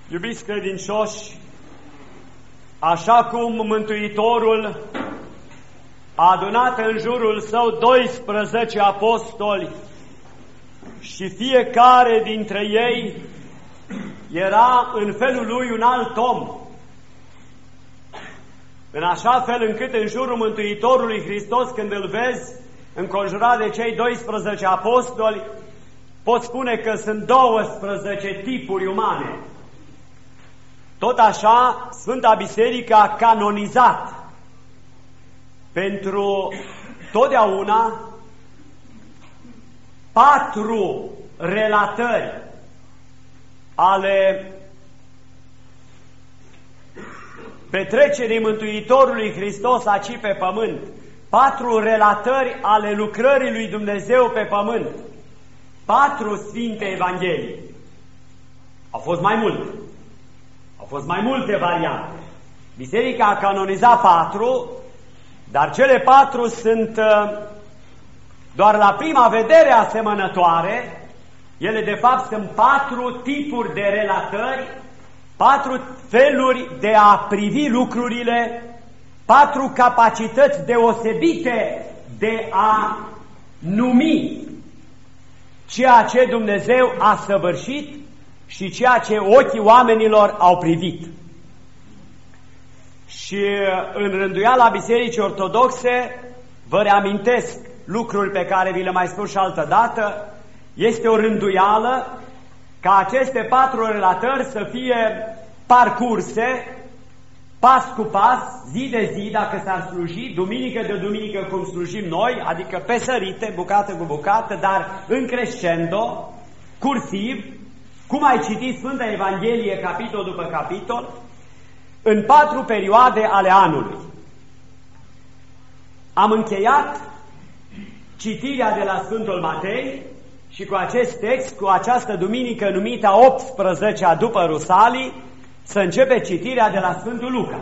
Iubiți credincioși, așa cum Mântuitorul a adunat în jurul său 12 apostoli și fiecare dintre ei era în felul lui un alt om, în așa fel încât în jurul Mântuitorului Hristos, când îl vezi înconjurat de cei 12 apostoli, poți spune că sunt 12 tipuri umane. Tot așa, Sfânta Biserică a canonizat pentru totdeauna 4 relatări ale petrecerii Mântuitorului Hristos aici pe pământ, 4 relatări ale lucrării lui Dumnezeu pe pământ, 4 Sfinte Evanghelii. Au fost mai multe. Au fost mai multe variante. Biserica a canonizat 4, dar cele 4 sunt doar la prima vedere asemănătoare. Ele de fapt sunt 4 tipuri de relatări, 4 feluri de a privi lucrurile, 4 capacități deosebite de a numi ceea ce Dumnezeu a săvârșit și ceea ce ochii oamenilor au privit. Și în rânduiala Bisericii Ortodoxe, vă reamintesc lucruri pe care vi le mai spun și altă dată, este o rânduială ca aceste 4 relatări să fie parcurse pas cu pas, zi de zi, dacă s-ar sluji, duminică de duminică cum slujim noi, adică pe sărite, bucată cu bucată, dar în crescendo, cursiv, cum ai citit Sfânta Evanghelie capitol după capitol, în 4 perioade ale anului. Am încheiat citirea de la Sfântul Matei și cu acest text, cu această duminică numită 18-a după Rusalii, să începe citirea de la Sfântul Luca.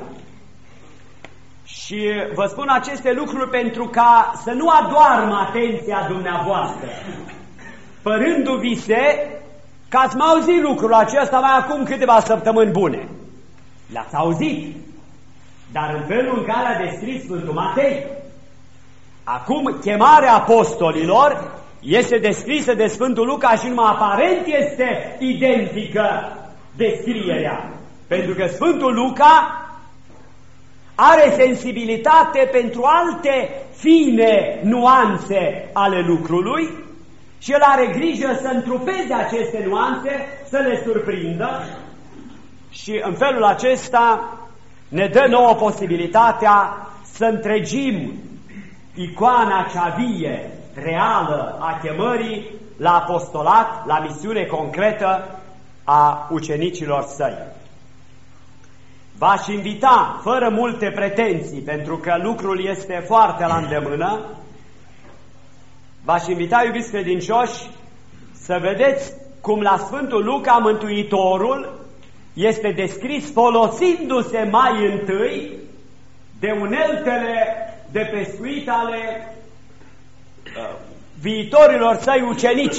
Și vă spun aceste lucruri pentru ca să nu adoarmă atenția dumneavoastră, părându-vi se că ați mai auzit lucrul acesta mai acum câteva săptămâni bune. Le-ați auzit, dar în felul în care a descris Sfântul Matei. Acum, chemarea apostolilor este descrisă de Sfântul Luca și numai aparent este identică descrierea. Pentru că Sfântul Luca are sensibilitate pentru alte fine nuanțe ale lucrului și el are grijă să întrupeze aceste nuanțe, să le surprindă și în felul acesta ne dă nouă posibilitatea să întregim icoana cea vie, reală a chemării la apostolat, la misiune concretă a ucenicilor săi. V-aș invita, fără multe pretenții, pentru că lucrul este foarte la îndemână, v-aș invita, iubiți credincioși, să vedeți cum la Sfântul Luca Mântuitorul este descris folosindu-se mai întâi de uneltele de pescuit ale viitorilor săi ucenici.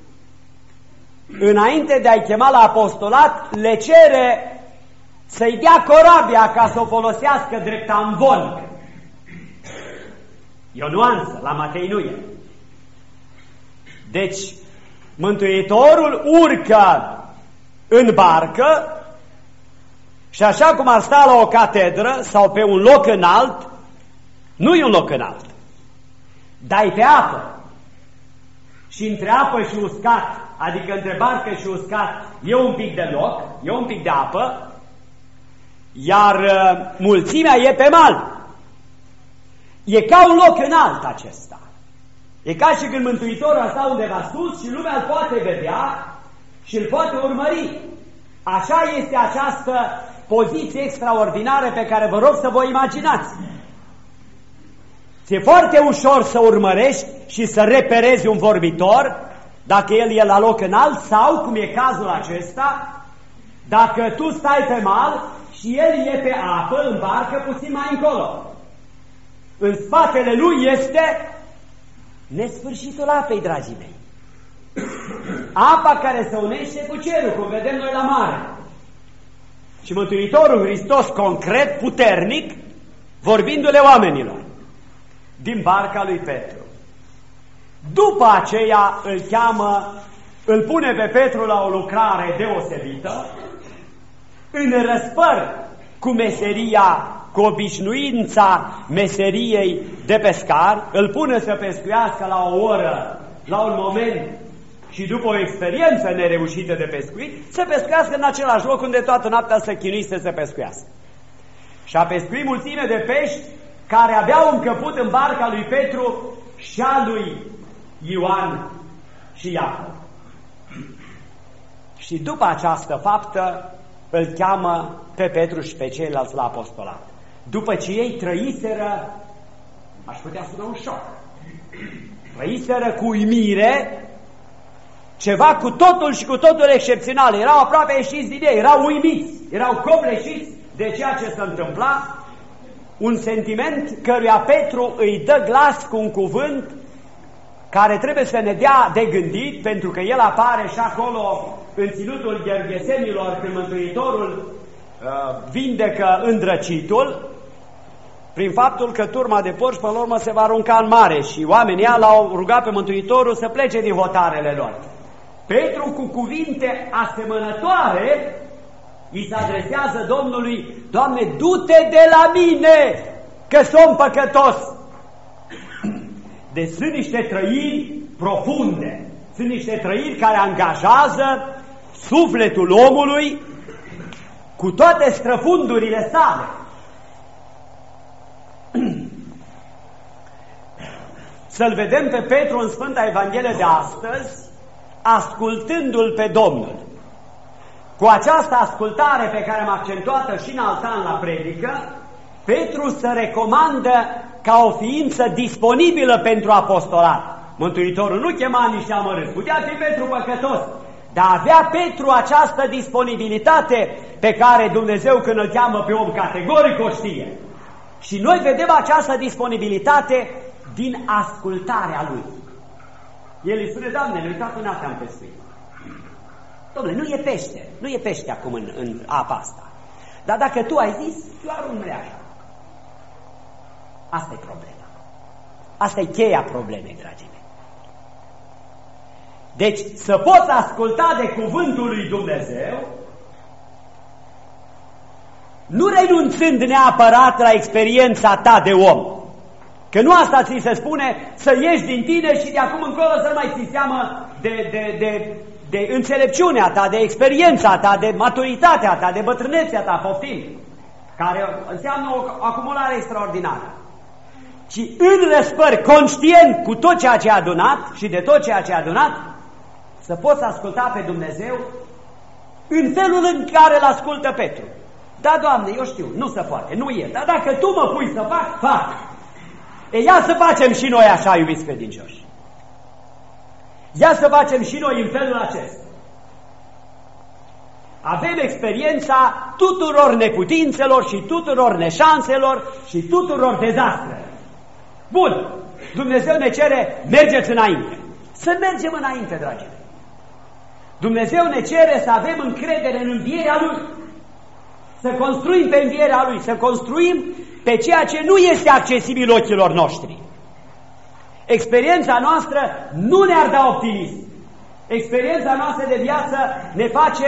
Înainte de a-i chema la apostolat, le cere să-i dea corabia ca să o folosească drept amvon. E o nuanță, la Matei nu e. Deci, Mântuitorul urcă în barcă și așa cum ar sta la o catedră sau pe un loc înalt, nu e un loc înalt, dar e pe apă. Și între apă și uscat, adică între barcă și uscat, e un pic de loc, e un pic de apă, iar mulțimea e pe mal. E ca un loc înalt acesta. E ca și când Mântuitorul a stat undeva sus și lumea îl poate vedea și îl poate urmări. Așa este această poziție extraordinară pe care vă rog să vă imaginați. Ți-e foarte ușor să urmărești și să reperezi un vorbitor, dacă el e la loc înalt sau, cum e cazul acesta, dacă tu stai pe mal și el e pe apă, în barcă, puțin mai încolo. În spatele lui este nesfârșitul apei, dragii mei. Apa care se unește cu cerul, cum vedem noi la mare. Și Mântuitorul Hristos concret, puternic, vorbindu-le oamenilor din barca lui Petru. După aceea îl cheamă, îl pune pe Petru la o lucrare deosebită, în răspăr cu meseria, cu obișnuința meseriei de pescar, îl pune să pescuiască la o oră, la un moment și după o experiență nereușită de pescuit, să pescuiască în același loc unde toată noaptea să chinuise să pescuiască. Și a pescuit mulțime de pești care aveau încăput în barca lui Petru și a lui Ioan și Iacov. Și după această faptă îl cheamă pe Petru și pe ceilalți la apostolat. După ce ei trăiseră, aș putea spune un șoc, trăiseră cu uimire ceva cu totul și cu totul excepțional. Erau aproape ieșiți din ei, erau uimiți, erau copleșiți de ceea ce se întâmpla, un sentiment căruia Petru îi dă glas cu un cuvânt care trebuie să ne dea de gândit, pentru că el apare și acolo în ținutul Ghergesenilor, când Mântuitorul vindecă îndrăcitul, prin faptul că turma de porci, până la urmă, se va arunca în mare și oamenii l-au rugat pe Mântuitorul să plece din hotarele lor. Petru, cu cuvinte asemănătoare, îi se adresează Domnului: Doamne, du-te de la mine, că sunt păcătos. Deci sunt niște trăiri profunde, sunt niște trăiri care angajează sufletul omului cu toate străfundurile sale. Să-l vedem pe Petru în Sfânta Evanghelie de astăzi, ascultându-l pe Domnul. Cu această ascultare pe care am accentuat-o și în alt an la predică, Petru se recomandă ca o ființă disponibilă pentru apostolat. Mântuitorul nu chema niște amărâți, putea fi Petru păcătos, dar avea Petru această disponibilitate pe care Dumnezeu, când îl cheamă pe om, categoric o știe. Și noi vedem această disponibilitate din ascultarea lui. El îi spune: Doamne, ne uitați în am pescuit. Dom'le, nu e pește, nu e pește acum în apa asta. Dar dacă tu ai zis, eu arunc mreaja. Asta e problema. Asta e cheia problemei, dragii mei. Deci, să poți asculta de cuvântul lui Dumnezeu, nu renunțând neapărat la experiența ta de om. Că nu asta ți se spune, să ieși din tine și de acum încolo să nu mai ții seamă de înțelepciunea ta, de experiența ta, de maturitatea ta, de bătrânețea ta, poftim, care înseamnă o acumulare extraordinară. Ci în răspăr, conștient cu tot ceea ce a adunat și de tot ceea ce a adunat, să poți asculta pe Dumnezeu în felul în care îl ascultă Petru. Da, Doamne, eu știu, nu se poate, nu e, dar dacă Tu mă pui să fac, fac. E, ia să facem și noi așa, iubiți credincioși. Ia să facem și noi în felul acesta. Avem experiența tuturor neputințelor și tuturor neșanselor și tuturor dezastrelor. Bun, Dumnezeu ne cere: mergeți înainte. Să mergem înainte, dragii mei. Dumnezeu ne cere să avem încredere în învierea Lui, să construim pe învierea Lui, să construim pe ceea ce nu este accesibil ochilor noștri. Experiența noastră nu ne-ar da optimism. Experiența noastră de viață ne face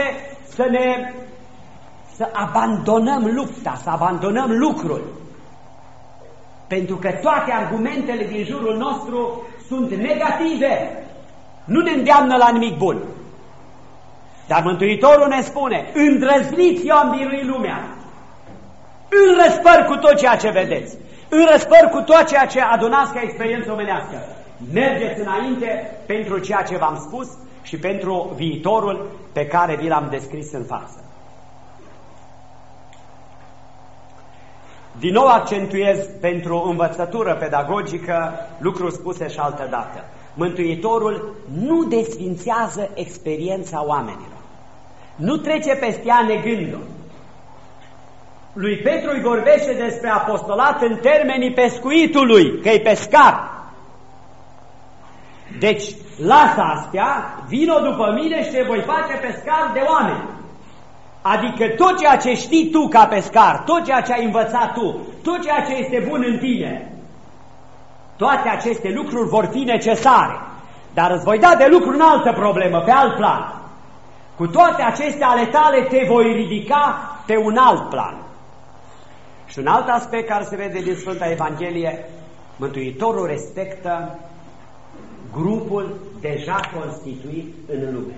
să abandonăm lupta, să abandonăm lucrul. Pentru că toate argumentele din jurul nostru sunt negative. Nu ne îndeamnă la nimic bun. Dar Mântuitorul ne spune: îndrăzniți, eu am biruit lumea. În răspăr cu tot ceea ce vedeți, în răspăr cu tot ceea ce adunați ca experiență omenească, mergeți înainte pentru ceea ce v-am spus și pentru viitorul pe care vi l-am descris în față. Din nou accentuez pentru învățătură pedagogică lucruri spuse și altă dată. Mântuitorul nu desfințează experiența oamenilor. Nu trece peste ea negând-o. Lui Petru îi vorbește despre apostolat în termenii pescuitului, că e pescar. Deci, lasă astea, vino după mine și te voi face pescar de oameni. Adică tot ceea ce știi tu ca pescar, tot ceea ce ai învățat tu, tot ceea ce este bun în tine, toate aceste lucruri vor fi necesare. Dar îți voi da de lucru în altă problemă, pe alt plan. Cu toate acestea ale tale te voi ridica pe un alt plan. Și un alt aspect care se vede din Sfânta Evanghelie, Mântuitorul respectă grupul deja constituit în lume.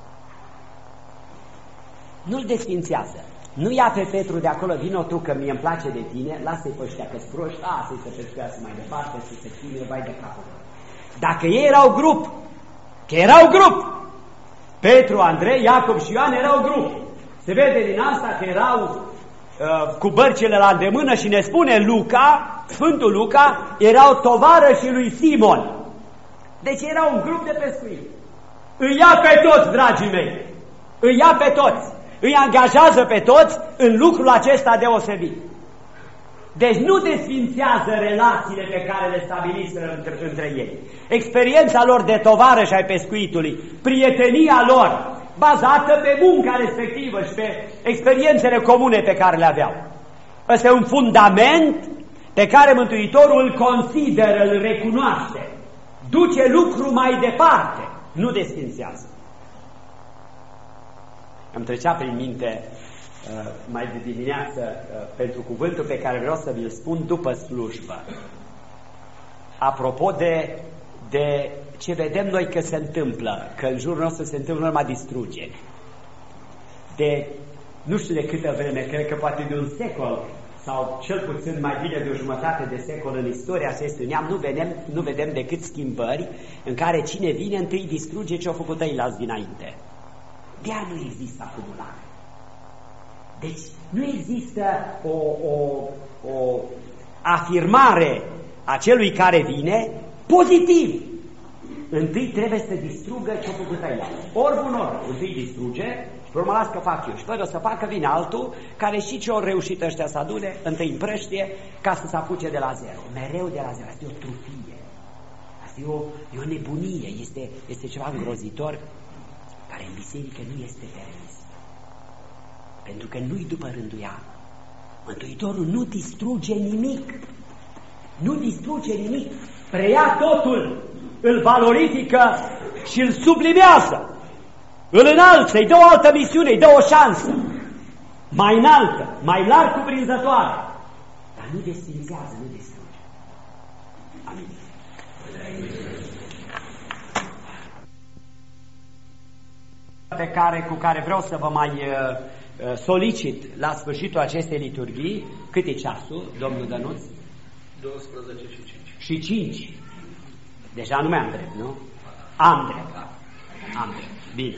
Nu-l desfințează. Nu ia pe Petru de acolo, vino tu că mie îmi place de tine, lasă-i pe ăștia că-s proști, să-i se pescuiască mai departe, să se chinuie, vai de capul. Dacă ei erau grup, că erau grup, Petru, Andrei, Iacob și Ioan erau grup. Se vede din asta că erau cu bărcile la îndemână și ne spune Luca, Sfântul Luca, erau tovarășii lui Simon. Deci era un grup de pescuit. Îi ia pe toți, dragii mei, îi ia pe toți, îi angajează pe toți în lucrul acesta deosebit. Deci nu desfințează relațiile pe care le stabiliseră între ei. Experiența lor de tovarăși ai pescuitului, prietenia lor, bazată pe munca respectivă și pe experiențele comune pe care le aveau. Ăsta e un fundament pe care Mântuitorul îl consideră, îl recunoaște. Duce lucru mai departe, nu desfințează. Îmi trecea prin minte mai de dimineață pentru cuvântul pe care vreau să vi-l spun după slujbă. Apropo de ce vedem noi că se întâmplă, că în jurul nostru se întâmplă numai distrugeri. De nu știu de câtă vreme, cred că poate de un secol sau cel puțin mai bine de o jumătate de secol în istoria acestui neam, nu vedem decât schimbări în care cine vine întâi distruge ce au făcut ăilalți dinainte. De-aia nu există acumulare. Deci nu există o afirmare a celui care vine pozitiv. Întâi trebuie să distrugă ce-o făcut ăilalți. Ori bun ori, întâi distruge și pe urmă las că fac eu. Și fără să facă vine altul care și ce-o reușit ăștia să adune, întâi împrăștie ca să se apuce de la zero. Mereu de la zero. Asta e o trufie. Asta e o nebunie. Este ceva îngrozitor care în biserică nu este permis. Pentru că nu-i după rânduială. Mântuitorul nu distruge nimic. Nu distruge nimic. Preia totul, îl valorifică și îl sublimează. Îl înalță, îi dă o altă misiune, îi dă o șansă. Mai înaltă, mai larg cuprinzătoare. Dar nu desfințează, nu distruge. Amin. Cu care vreau să vă mai solicit la sfârșitul acestei liturghii. Cât e ceasul, domnul Dănuț? 12 și 5. Și 5. Deja nu mai am drept, nu? Am drept. Am drept. Bine.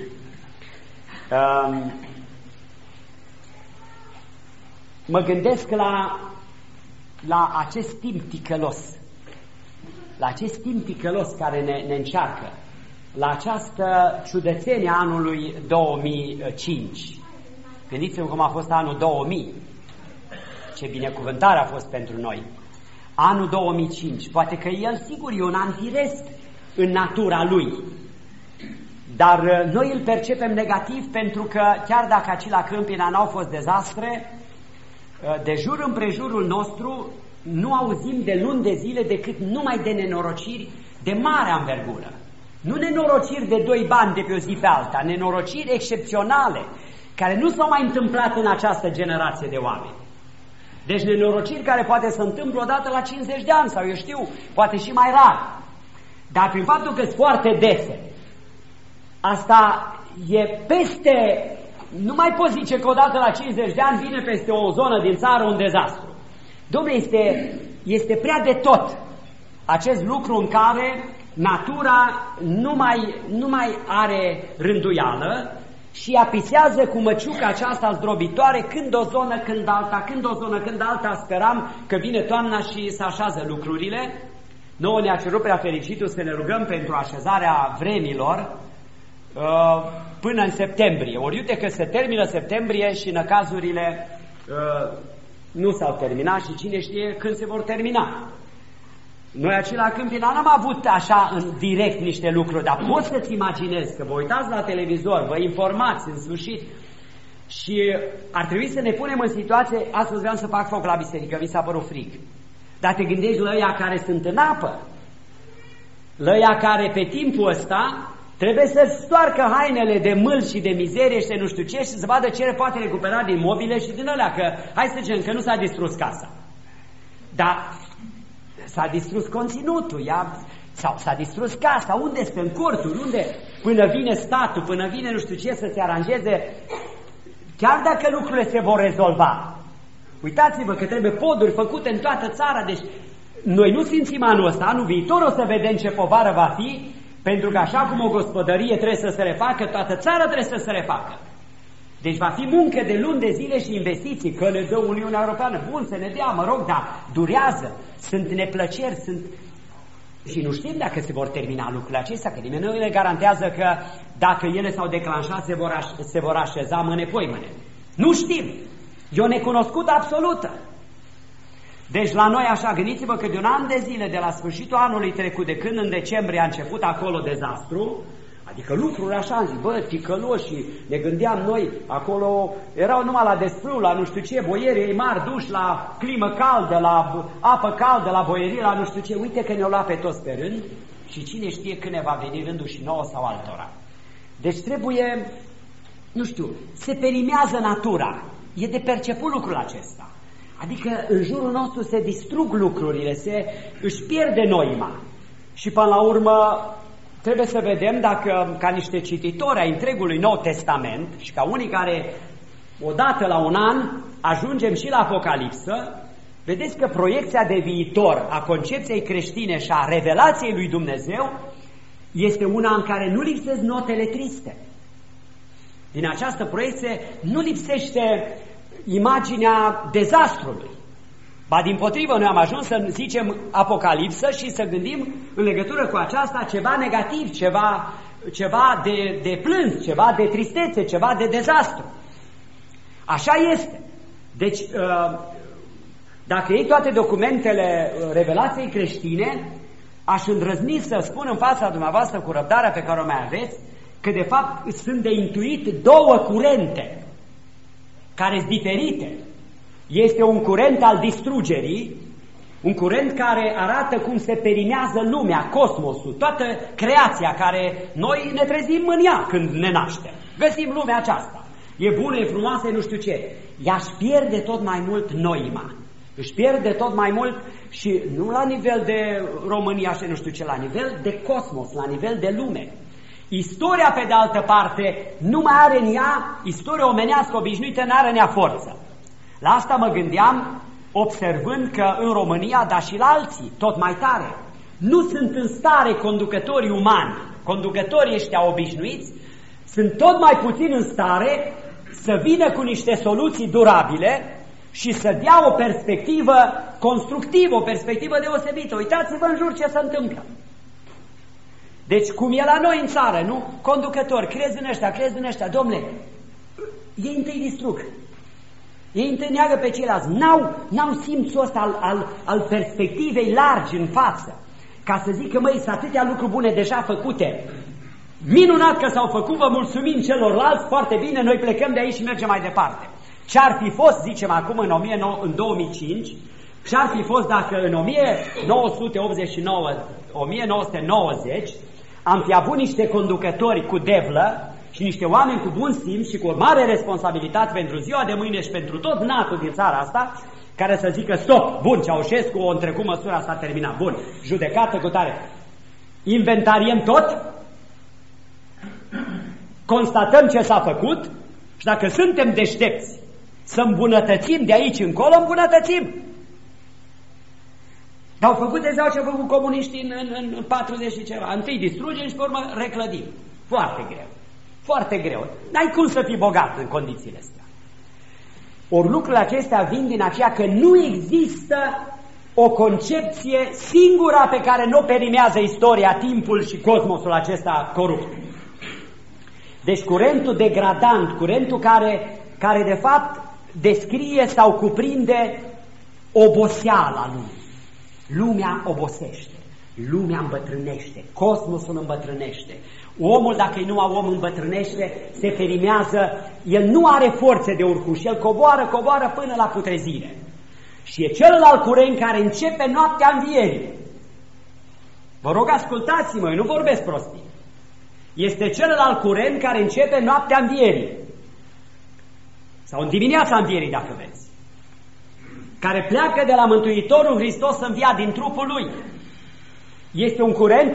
Mă gândesc la acest timp ticălos. La acest timp ticălos care ne încearcă. La această ciudățenie anului 2005. Gândiți-vă cum a fost anul 2000. Ce binecuvântare a fost pentru noi. Anul 2005. Poate că el, sigur, e un an firesc în natura lui. Dar noi îl percepem negativ pentru că, chiar dacă aici la Câmpina n-au fost dezastre, de jur împrejurul nostru nu auzim de luni de zile decât numai de nenorociri de mare anvergură. Nu nenorociri de 2 bani de pe o zi pe alta, nenorociri excepționale, care nu s-au mai întâmplat în această generație de oameni. Deci nenorociri care poate să întâmplă odată la 50 de ani sau eu știu, poate și mai rar. Dar prin faptul că sunt foarte dese, asta e peste, nu mai poți zice că odată la 50 de ani vine peste o zonă din țară un dezastru. Dom'le, este prea de tot acest lucru în care natura nu mai are rânduială și apisează cu măciuca aceasta zdrobitoare când o zonă, când alta, când o zonă, când alta. Speram că vine toamna și se așează lucrurile. Nouă ne-a cerut prea fericitul să ne rugăm pentru așezarea vremilor până în septembrie. Ori uite că se termină septembrie și năcazurile nu s-au terminat și cine știe când se vor termina. Noi aici la Câmpina n-am avut așa în direct niște lucruri, dar poți să-ți imaginezi că vă uitați la televizor, vă informați în sfârșit Și ar trebui să ne punem în situație, astăzi vreau să fac foc la biserică, mi s-a părut frig. Dar te gândești la ăia care sunt în apă, la ăia care pe timpul ăsta trebuie să-și stoarcă hainele de mâl și de mizerie și de nu știu ce și să vadă ce poate recupera din mobile și din alea, că hai să zicem că nu s-a distrus casa. Dar s-a distrus conținutul, sau s-a distrus casa, unde este în corturi, unde până vine statul, până vine nu știu ce să se aranjeze, chiar dacă lucrurile se vor rezolva. Uitați-vă că trebuie poduri făcute în toată țara, deci noi nu simțim anul ăsta, anul viitor o să vedem ce povară va fi, pentru că așa cum o gospodărie trebuie să se refacă, toată țara trebuie să se refacă. Deci va fi muncă de luni de zile și investiții, că ne dă Uniunea Europeană, bun, să ne dea, mă rog, dar durează, sunt neplăceri, sunt... Și nu știm dacă se vor termina lucrurile acestea, că nimeni nu ne garantează că dacă ele s-au declanșat se vor așeza mâine-poimâine. Nu știm, e o necunoscută absolută. Deci la noi așa, gândiți-vă că de un an de zile, de la sfârșitul anului trecut, de când în decembrie a început acolo dezastru, adică lucruri așa, am zis, bă, ticăloși, ne gândeam noi, acolo erau numai la desfrâu, la nu știu ce, boierii mari duși la climă caldă, la apă caldă, la boierie, la nu știu ce, uite că ne-au luat pe toți pe rând și cine știe când ne va veni rândul și nouă sau altora. Deci trebuie, nu știu, se perimează natura, e de perceput lucrul acesta. Adică în jurul nostru se distrug lucrurile, își pierde noima. Și până la urmă trebuie să vedem dacă, ca niște cititori ai întregului Nou Testament și ca unii care odată la un an ajungem și la Apocalipsă, vedeți că proiecția de viitor a concepției creștine și a revelației lui Dumnezeu este una în care nu lipsesc notele triste. Din această proiecție nu lipsește imaginea dezastrului. Ba dimpotrivă, noi am ajuns să zicem Apocalipsă și să gândim în legătură cu aceasta ceva negativ, ceva de plâns, ceva de tristețe, ceva de dezastru. Așa este. Deci, dacă iei toate documentele revelației creștine, aș îndrăzni să spun în fața dumneavoastră cu răbdarea pe care o mai aveți, că de fapt sunt de intuit două curente care sunt diferite. Este un curent al distrugerii, un curent care arată cum se perimează lumea, cosmosul, toată creația care noi ne trezim în ea când ne naștem. Găsim lumea aceasta. E bună, e frumoasă, e nu știu ce. Ea își pierde tot mai mult noima. Își pierde tot mai mult și nu la nivel de România și nu știu ce, la nivel de cosmos, la nivel de lume. Istoria, pe de altă parte, nu mai are în ea, istoria omenească obișnuită n-are în ea forță. La asta mă gândeam observând că în România, dar și la alții, tot mai tare, nu sunt în stare conducătorii umani, conducătorii ăștia obișnuiți, sunt tot mai puțin în stare să vină cu niște soluții durabile și să dea o perspectivă constructivă, o perspectivă deosebită. Uitați-vă în jur ce se întâmplă. Deci cum e la noi în țară, nu? Conducători, crezi în ăștia, domnule, ei întâi distrug. Ei întâlneagă pe ceilalți, n-au simțul ăsta al perspectivei largi în față, ca să zică, măi, sunt atâtea lucruri bune deja făcute, minunat că s-au făcut, vă mulțumim celorlalți, foarte bine, noi plecăm de aici și mergem mai departe. Ce-ar fi fost, zicem acum, în 2005, ce-ar fi fost dacă în 1989-1990 am fi avut niște conducători cu devlă și niște oameni cu bun simț și cu o mare responsabilitate pentru ziua de mâine și pentru tot natul din țara asta, care să zică, stop, bun, Ceaușescu o întrecut măsura, s-a terminat, bun, judecată cu tare. Inventariem tot, constatăm ce s-a făcut și dacă suntem deștepți să îmbunătățim de aici încolo, îmbunătățim. Dar au făcut exact ce au făcut comuniștii în 40 și ceva. Întâi distrugem și pe urmă reclădim. Foarte greu. Foarte greu. N-ai cum să fii bogat în condițiile astea. Ori lucrurile acestea vin din aceea că nu există o concepție singura pe care nu o perimează istoria, timpul și cosmosul acesta corupt. Deci curentul degradant, curentul care de fapt descrie sau cuprinde oboseala lumii. Lumea obosește. Lumea îmbătrânește, cosmosul îmbătrânește. Omul, dacă e numai om, îmbătrânește, se ferimează, el nu are forțe de urcuș, el coboară până la putrezire. Și e celălalt curent care începe noaptea învierii. Vă rog, ascultați-mă, eu nu vorbesc prostii. Este celălalt curent care începe noaptea învierii. Sau în dimineața învierii, dacă vreți. Care pleacă de la Mântuitorul Hristos înviat din trupul Lui. Este un curent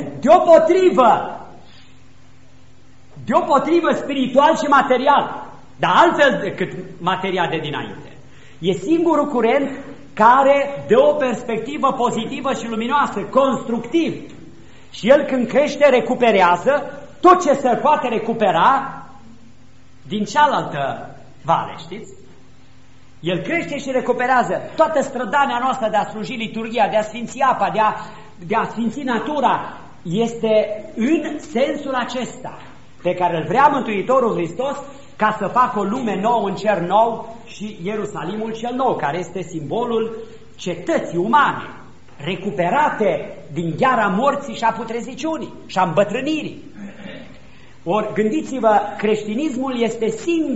deopotrivă spiritual și material, dar altfel decât materia de dinainte. E singurul curent care dă o perspectivă pozitivă și luminoasă, constructiv. Și el când crește, recuperează tot ce se poate recupera din cealaltă vale, știți? El crește și recuperează toată strădania noastră de a sluji liturghia, de a sfinți apa, de a sfinți natura. Este în sensul acesta pe care îl vrea Mântuitorul Hristos, ca să facă o lume nouă, un cer nou și Ierusalimul cel nou, care este simbolul cetății umane, recuperate din gheara morții și a putreziciunii și a îmbătrânirii. Ori, gândiți-vă, creștinismul este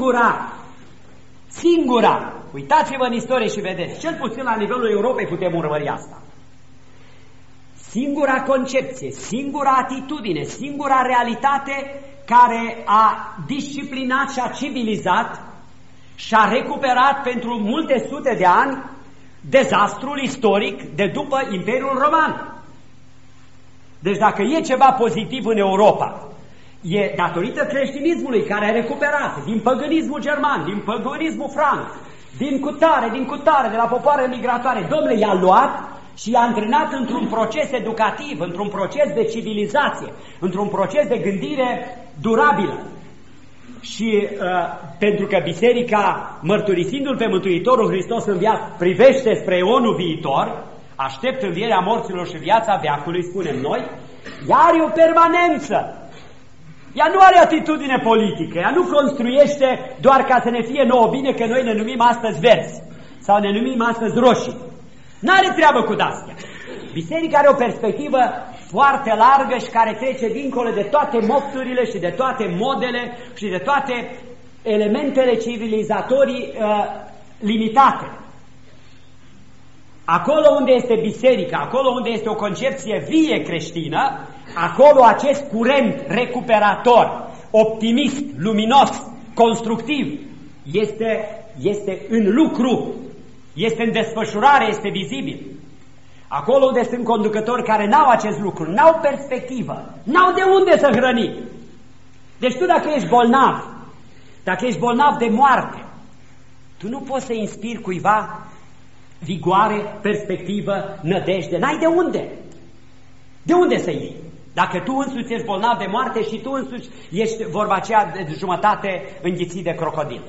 singura, uitați-vă în istorie și vedeți, cel puțin la nivelul Europei putem urmări asta. Singura concepție, singura atitudine, singura realitate care a disciplinat și a civilizat și a recuperat pentru multe sute de ani dezastrul istoric de după Imperiul Roman. Deci dacă e ceva pozitiv în Europa, e datorită creștinismului care a recuperat din păgânismul german, din păgânismul franc, din cutare, de la popoare migratoare. Domnule, i-a luat și i-a antrenat într-un proces educativ, într-un proces de civilizație, într-un proces de gândire durabilă. Și pentru că biserica, mărturisindu-L pe Mântuitorul Hristos înviat, privește spre eonul viitor, aștept învierea morților și viața veacului, spunem noi, ea are o permanență. Ea nu are atitudine politică, ea nu construiește doar ca să ne fie nouă bine că noi ne numim astăzi verzi sau ne numim astăzi roșii. N-are treabă cu astea. Biserica are o perspectivă foarte largă și care trece dincolo de toate mofturile și de toate modele și de toate elementele civilizatorii limitate. Acolo unde este biserica, acolo unde este o concepție vie creștină, acolo acest curent recuperator, optimist, luminos, constructiv, este în lucru, este în desfășurare, este vizibil. Acolo unde sunt conducători care n-au acest lucru, n-au perspectivă, n-au de unde să hrăni. Deci tu dacă ești bolnav de moarte, tu nu poți să inspiri cuiva vigoare, perspectivă, nădejde, n-ai de unde. De unde să iei? Dacă tu însuți ești bolnav de moarte și tu însuți ești, vorba aceea, de jumătate înghițit de crocodil.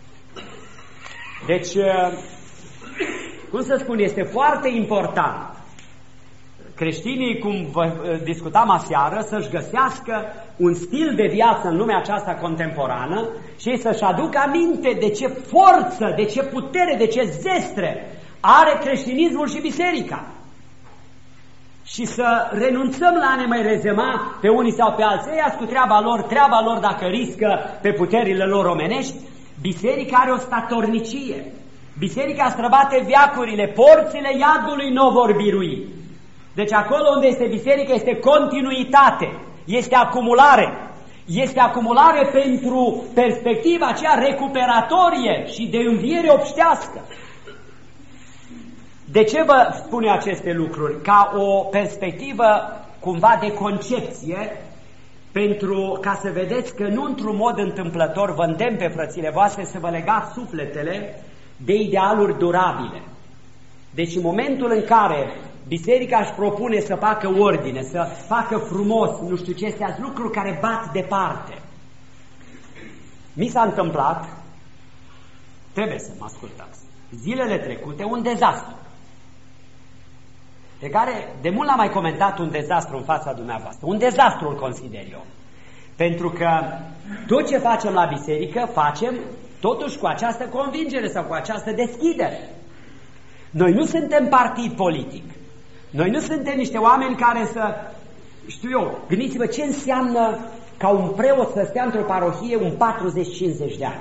Deci, cum să spun, este foarte important creștinii, cum discutam aseară, să-și găsească un stil de viață în lumea aceasta contemporană și să-și aducă aminte de ce forță, de ce putere, de ce zestre are creștinismul și biserica. Și să renunțăm la a ne mai rezema pe unii sau pe alții. Ei cu treaba lor dacă riscă pe puterile lor omenești. Biserica are o statornicie. Biserica străbate veacurile, porțile iadului nu vor birui. Deci acolo unde este biserica este continuitate, este acumulare. Este acumulare pentru perspectiva aceea recuperatorie și de înviere obștească. De ce vă spune aceste lucruri? Ca o perspectivă cumva de concepție, pentru ca să vedeți că nu într-un mod întâmplător vă îndemn pe frățile voastre să vă legați sufletele de idealuri durabile. Deci în momentul în care biserica își propune să facă ordine, să facă frumos, nu știu ce, astea lucruri care bat departe. Mi s-a întâmplat, trebuie să mă ascultați, zilele trecute un dezastru, de care de mult l-am mai comentat un dezastru în fața dumneavoastră. Un dezastru îl consider eu. Pentru că tot ce facem la biserică, facem totuși cu această convingere sau cu această deschidere. Noi nu suntem partid politic. Noi nu suntem niște oameni care să, știu eu, gândiți-vă ce înseamnă ca un preot să stea într-o parohie un 40-50 de ani.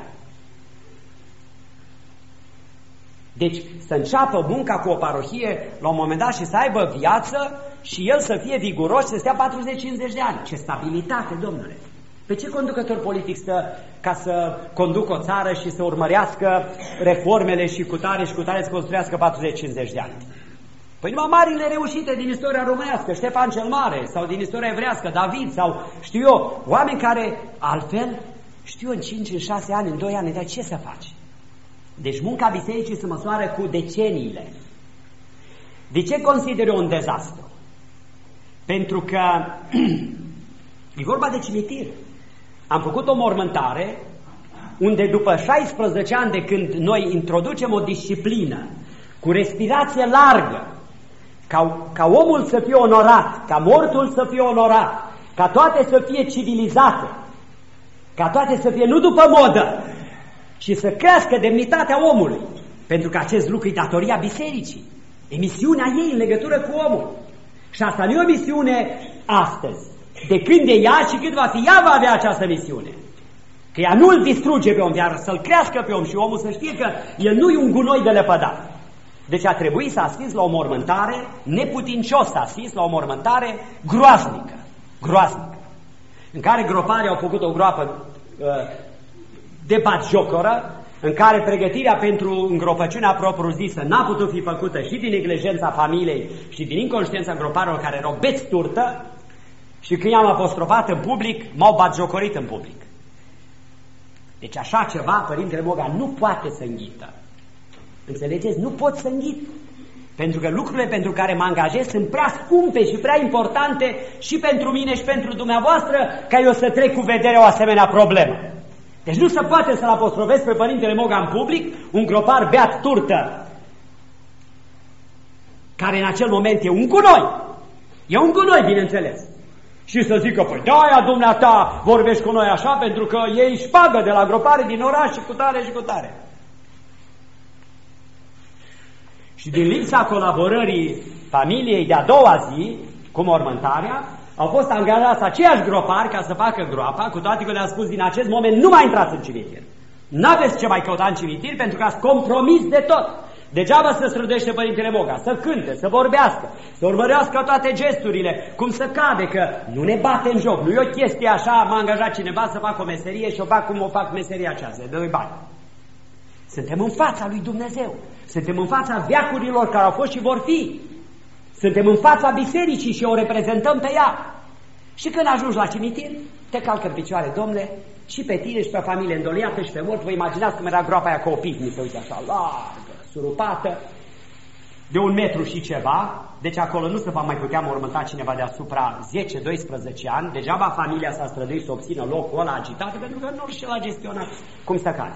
Deci să înceapă munca cu o parohie la un moment dat și să aibă viață și el să fie viguros, să stea 40-50 de ani. Ce stabilitate, domnule! Pe ce conducător politic stă ca să conducă o țară și să urmărească reformele și cu tare să construiască 40-50 de ani? Păi numai marile reușite din istoria românească, Ștefan cel Mare, sau din istoria evrească, David, sau știu eu, oameni care altfel, știu în 5, în 6 ani, în 2 ani, dar ce să faci? Deci munca bisericii se măsoară cu deceniile. De ce consider eu un dezastru? Pentru că e vorba de cimitir. Am făcut o mormântare unde după 16 ani de când noi introducem o disciplină cu respirație largă, ca omul să fie onorat, ca mortul să fie onorat, ca toate să fie civilizate, ca toate să fie nu după modă, ci să crească demnitatea omului, pentru că acest lucru e datoria bisericii, e misiunea ei în legătură cu omul. Și asta nu e o misiune astăzi, de când e ea și cât va fi ea va avea această misiune. Că ea nu îl distruge pe om, iar să-l crească pe om și omul să știe că el nu e un gunoi de lepădat. Deci a trebuit să asist la o mormântare, neputincios să asist la o mormântare groaznică, în care groparii au făcut o groapă de batjocoră, în care pregătirea pentru îngropăciunea propriu-zisă n-a putut fi făcută și din neglijența familiei și din inconștiența groparilor care erau beți turtă, și când i-am apostrofat în public, m-au batjocorit în public. Deci așa ceva, Părintele Moga nu poate să înghită. Înțelegeți? Nu pot să înghit. Pentru că lucrurile pentru care mă angajez sunt prea scumpe și prea importante și pentru mine și pentru dumneavoastră ca eu să trec cu vedere o asemenea problemă. Deci nu se poate să-l apostrofez pe Părintele Moga în public, un gropar beat turtă, care în acel moment e un gunoi. E un gunoi, bineînțeles. Și să zică, păi de-aia dumneata vorbești cu noi așa, pentru că ei șpagă de la gropare din oraș și cu tare și cu tare. Și din lipsa colaborării familiei de-a doua zi, cu mormântarea, au fost angajați aceiași gropari ca să facă groapa, cu toate că le-am spus din acest moment, nu mai intrați în cimitir. N-aveți ce mai căuta în cimitir pentru că ați compromis de tot. Degeaba să strădește Părintele Moga, să cânte, să vorbească, să urmărească toate gesturile, cum să cade, că nu ne bate în joc. Nu e o chestie așa, m-a angajat cineva să fac o meserie și o fac cum o fac meseria aceasta, dă-i bani. Suntem în fața lui Dumnezeu, suntem în fața veacurilor care au fost și vor fi. Suntem în fața bisericii și o reprezentăm pe ea. Și când ajungi la cimitir, te calcă în picioare, domnule, și pe tine și pe familie îndoliată și pe mort. Vă imaginați cum era groapa aia cu o pivniță, uite așa, largă, surupată, de 1 metru și ceva, deci acolo nu se va mai putea mormânta cineva deasupra 10-12 ani, degeaba familia s-a străduit să obțină locul ăla agitat, pentru că nu și l-a gestionat cum să cade.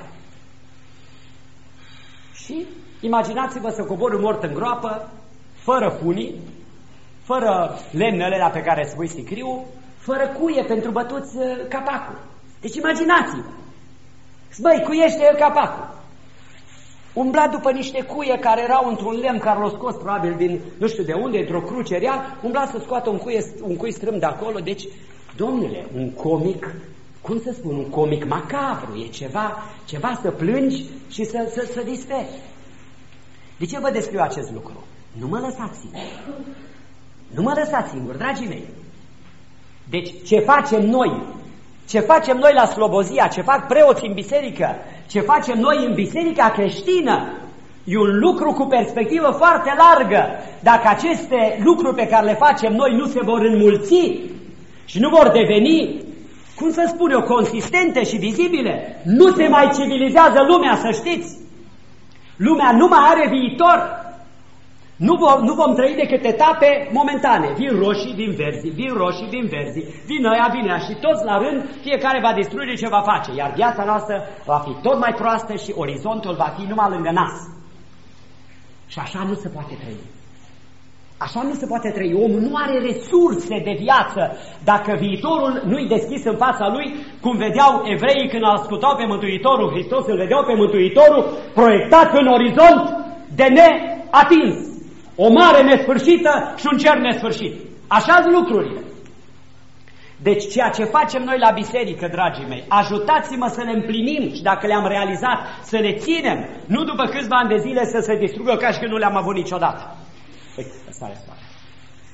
Și imaginați-vă să coborî mort în groapă, fără funii, fără lemnele pe care spui sicriu, fără cuie pentru bătuți capacul. Deci imaginați-vă, băi, cuiește el capacul. Umbla după niște cuie care erau într-un lemn care l-a scos probabil din nu știu de unde, într-o cruce rea, umbla să scoată un cui strâm de acolo. Deci, domnule, un comic, cum să spun, un comic macabru, e ceva să plângi și să disperi. De ce vă descriu acest lucru? Nu mă lăsați singur. Nu mă lăsați singur, dragii mei. Deci, ce facem noi? Ce facem noi la Slobozia? Ce fac preoții în biserică? Ce facem noi în biserica creștină? E un lucru cu perspectivă foarte largă. Dacă aceste lucruri pe care le facem noi nu se vor înmulți și nu vor deveni, cum să spun eu, consistente și vizibile, nu se mai civilizează lumea, să știți. Lumea nu mai are viitor. Nu vom trăi decât etape momentane. Vin roșii, vin verzi, vin roșii, vin verzi, vin ăia, vin ăia și toți la rând, fiecare va distruge ce va face. Iar viața noastră va fi tot mai proastă și orizontul va fi numai lângă nas. Și așa nu se poate trăi. Așa nu se poate trăi. Omul nu are resurse de viață dacă viitorul nu-i deschis în fața lui, cum vedeau evreii când ascultau pe Mântuitorul Hristos, îl vedeau pe Mântuitorul proiectat în orizont de neatins. O mare nesfârșită și un cer nesfârșit. Așa-s lucrurile. Deci ceea ce facem noi la biserică, dragii mei, ajutați-mă să le împlinim și dacă le-am realizat, să le ținem, nu după câțiva ani de zile să se distrugă ca și când nu le-am avut niciodată.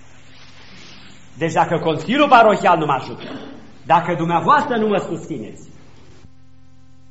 Deci dacă Consiliul Parohial nu mă ajută, dacă dumneavoastră nu mă susțineți,